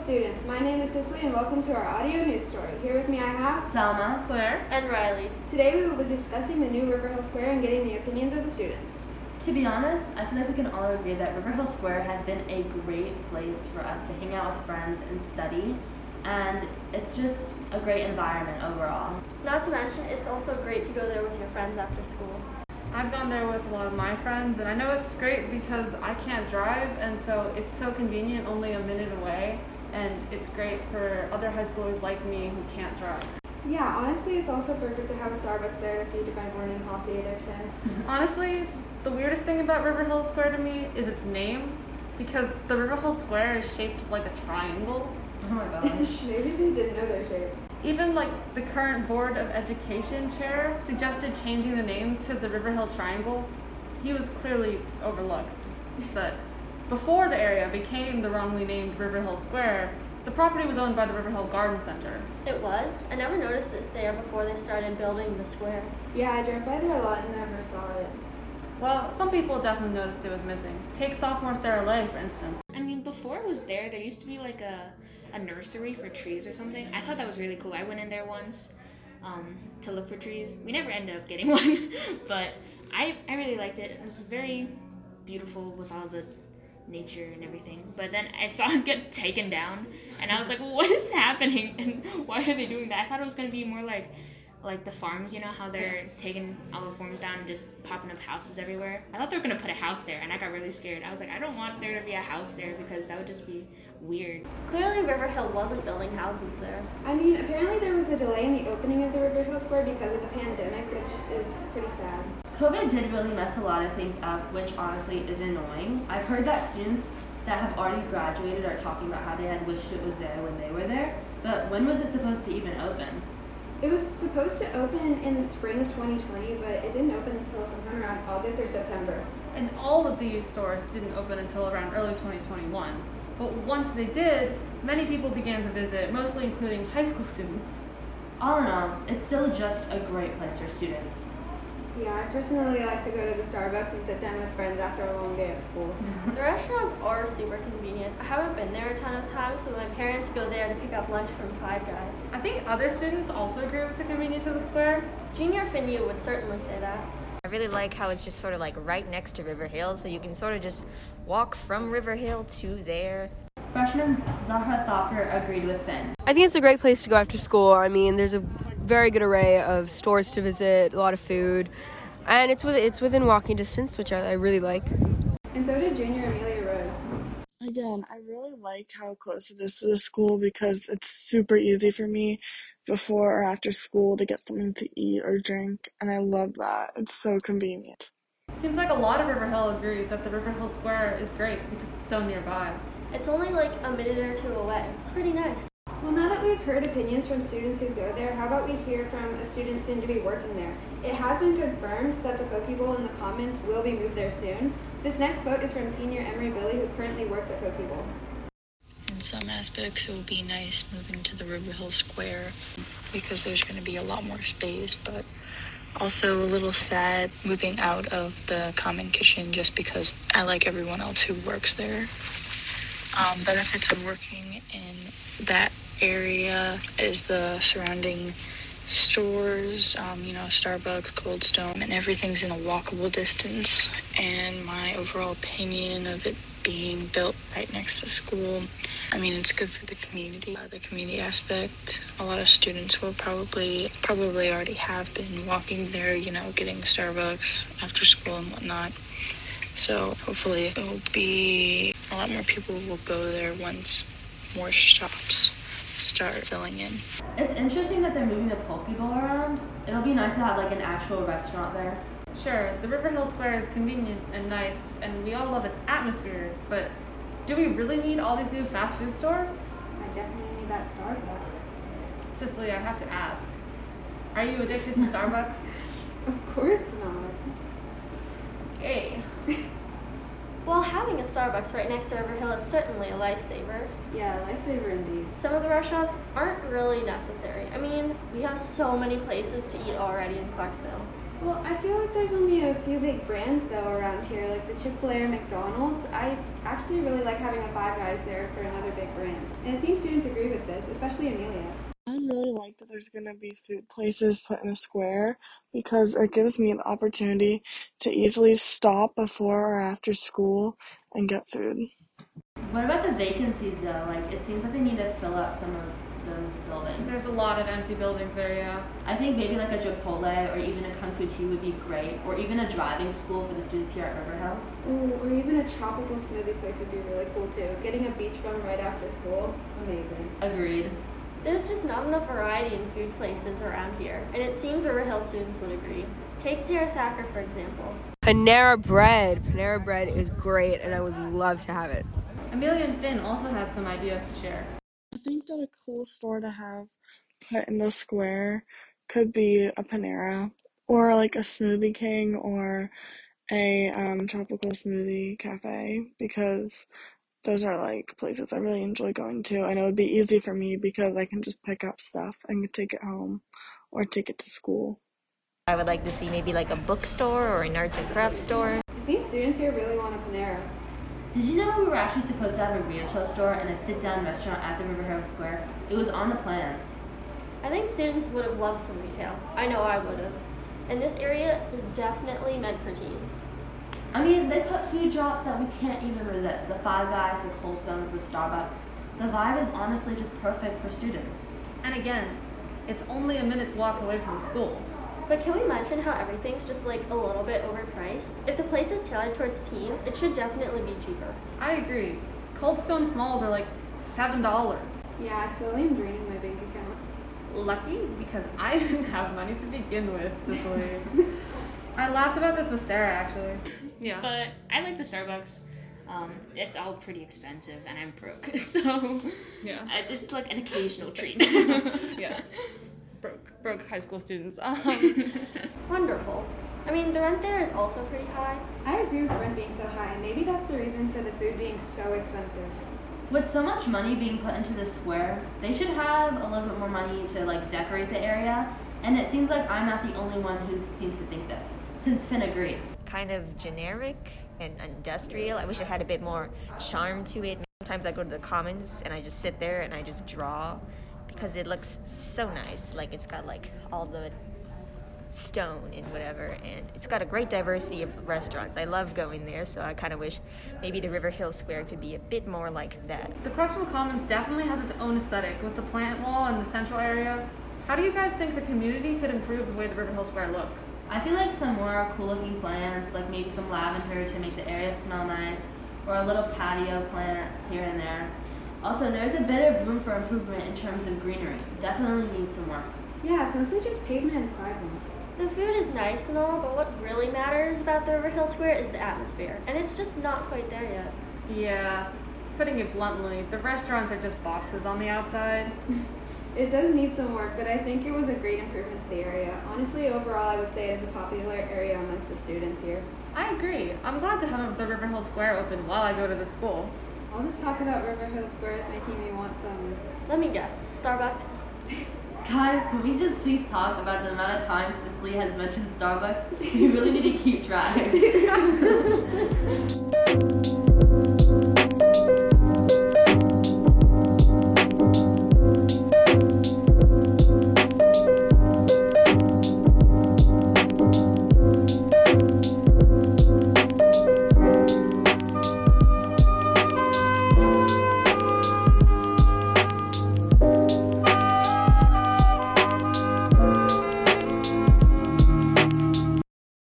students, my name is Cicely and welcome to our audio news story. Here with me I have Selma, Claire, and Riley. Today we will be discussing the new Riverhill Square and getting the opinions of the students. To be honest, I feel like we can all agree that Riverhill Square has been a great place for us to hang out with friends and study, and it's just a great environment overall. Not to mention, it's also great to go there with your friends after school. I've gone there with a lot of my friends, and I know it's great because I can't drive, and so it's so convenient, only a minute away, and it's great for other high schoolers like me who can't drive. Yeah, honestly, it's also perfect to have a Starbucks there to feed my morning coffee addiction. Honestly, the weirdest thing about Riverhill Square to me is its name, because the Riverhill Square is shaped like a triangle. Oh my gosh. Maybe they didn't know their shapes. Even the current Board of Education chair suggested changing the name to the Riverhill Triangle. He was clearly overlooked. But before the area became the wrongly named Riverhill Square, the property was owned by the Riverhill Garden Center. It was? I never noticed it there before they started building the square. Yeah, I drove by there a lot and never saw it. Well, some people definitely noticed it was missing. Take sophomore Sarah Lay, for instance. I mean, before it was there used to be like a nursery for trees or something. I thought that was really cool. I went in there once to look for trees. We never ended up getting one, but I really liked it. It was very beautiful with all the nature and everything. But then I saw it get taken down, and I was like, what is happening? And why are they doing that? I thought it was going to be more like the farms, you know, how they're taking all the farms down and just popping up houses everywhere. I thought they were going to put a house there, and I got really scared. I was like, I don't want there to be a house there because that would just be weird. Clearly, Riverhill wasn't building houses there. I mean, apparently there was a delay in the opening of the Riverhill Square because of the pandemic, which is pretty sad. COVID did really mess a lot of things up, which honestly is annoying. I've heard that students that have already graduated are talking about how they had wished it was there when they were there, but when was it supposed to even open? It was supposed to open in the spring of 2020, but it didn't open until sometime around August or September. And all of these stores didn't open until around early 2021. But once they did, many people began to visit, mostly including high school students. All in all, it's still just a great place for students. Yeah, I personally like to go to the Starbucks and sit down with friends after a long day at school. The restaurants are super convenient. I haven't been there a ton of times, so my parents go there to pick up lunch from Five Guys. I think other students also agree with the convenience of the square. Junior Finyu would certainly say that. I really like how it's just sort of like right next to Riverhill, so you can sort of just walk from Riverhill to there. Freshman Zahra Thakur agreed with Finn. I think it's a great place to go after school. I mean, there's a very good array of stores to visit, a lot of food, and it's within walking distance, which I really like. And so did junior Amelia Rose. Again, I really like how close it is to the school because it's super easy for me before or after school to get something to eat or drink, and I love that. It's so convenient. Seems like a lot of Riverhill agrees that the Riverhill Square is great because it's so nearby. It's only like a minute or two away. It's pretty nice. Well, now that we've heard opinions from students who go there, how about we hear from a student soon to be working there? It has been confirmed that the Poke Bowl in the Commons will be moved there soon. This next quote is from senior Emery Billy, who currently works at Poke Bowl. In some aspects, it will be nice moving to the Riverhill Square because there's going to be a lot more space, but also a little sad moving out of the common kitchen just because I like everyone else who works there. Benefits of working in that area is the surrounding stores, Starbucks, Cold Stone, and everything's in a walkable distance. And my overall opinion of it being built right next to school, I mean, it's good for the community. The community aspect, a lot of students will probably already have been walking there, getting Starbucks after school and whatnot. So hopefully it will be a lot more people will go there once more shops start filling in. It's interesting that they're moving the Poke Bowl around. It'll be nice to have an actual restaurant there. Sure, the Riverhill Square is convenient and nice, and we all love its atmosphere, but do we really need all these new fast food stores? I definitely need that Starbucks. Cicely, I have to ask, are you addicted to Starbucks? Of course not. Hey. Well, having a Starbucks right next to Riverhill is certainly a lifesaver. Yeah, lifesaver indeed. Some of the restaurants aren't really necessary. I mean, we have so many places to eat already in Clarksville. Well, I feel like there's only a few big brands though around here, like the Chick-fil-A or McDonald's. I actually really like having a Five Guys there for another big brand. And it seems students agree with this, especially Amelia. I really like that there's going to be food places put in the square because it gives me the opportunity to easily stop before or after school and get food. What about the vacancies though? Like, it seems like they need to fill up some of those buildings. There's a lot of empty buildings there, yeah. I think maybe like a Chipotle or even a Kung Fu Tea would be great, or even a driving school for the students here at Riverhill. Ooh, or even a tropical smoothie place would be really cool too. Getting a beach bum right after school, amazing. Agreed. There's just not enough variety in food places around here, and it seems Riverhill students would agree. Take Sierra Thacker, for example. Panera Bread. Panera Bread is great, and I would love to have it. Amelia and Finn also had some ideas to share. I think that a cool store to have put in the square could be a Panera or like a Smoothie King or a tropical smoothie cafe because those are like places I really enjoy going to, and it would be easy for me because I can just pick up stuff and take it home or take it to school. I would like to see maybe like a bookstore or an arts and crafts store. It seems students here really want a Panera. Did you know we were actually supposed to have a Riacho store and a sit-down restaurant at the Riverhill Square? It was on the plans. I think students would have loved some retail. I know I would have. And this area is definitely meant for teens. I mean, they put food drops that we can't even resist. The Five Guys, the Cold Stones, the Starbucks. The vibe is honestly just perfect for students. And again, it's only a minute's walk away from the school. But can we mention how everything's just like a little bit overpriced? If the place is tailored towards teens, it should definitely be cheaper. I agree. Cold Stone Smalls are like $7. Yeah, I slowly am draining my bank account. Lucky, because I didn't have money to begin with, Cicely. I laughed about this with Sarah, actually. Yeah. But I like the Starbucks. It's all pretty expensive, and I'm broke, so Yeah. It's like an occasional treat. Yes. Broke high school students. Wonderful. I mean, the rent there is also pretty high. I agree with rent being so high. Maybe that's the reason for the food being so expensive. With so much money being put into the square, they should have a little bit more money to like decorate the area. And it seems like I'm not the only one who seems to think this, since Finn agrees. Kind of generic and industrial. I wish it had a bit more charm to it. Sometimes I go to the Commons and I just sit there and I just draw because it looks so nice. Like it's got like all the stone and whatever, and it's got a great diversity of restaurants. I love going there, so I kind of wish maybe the Riverhill Square could be a bit more like that. The Correctional Commons definitely has its own aesthetic with the plant wall and the central area. How do you guys think the community could improve the way the Riverhill Square looks? I feel like some more cool looking plants, like maybe some lavender to make the area smell nice, or a little patio plants here and there. Also, there's a bit of room for improvement in terms of greenery. Definitely needs some work. Yeah, it's mostly just pavement and sidewalk. The food is nice and all, but what really matters about the Riverhill Square is the atmosphere, and it's just not quite there yet. Yeah, putting it bluntly, the restaurants are just boxes on the outside. It does need some work, but I think it was a great improvement to the area. Honestly, overall, I would say it's a popular area amongst the students here. I agree. I'm glad to have the Riverhill Square open while I go to the school. All this talk about Riverhill Square is making me want some... Let me guess, Starbucks? Guys, can we just please talk about the amount of times Cicely has mentioned Starbucks? We really need to keep track.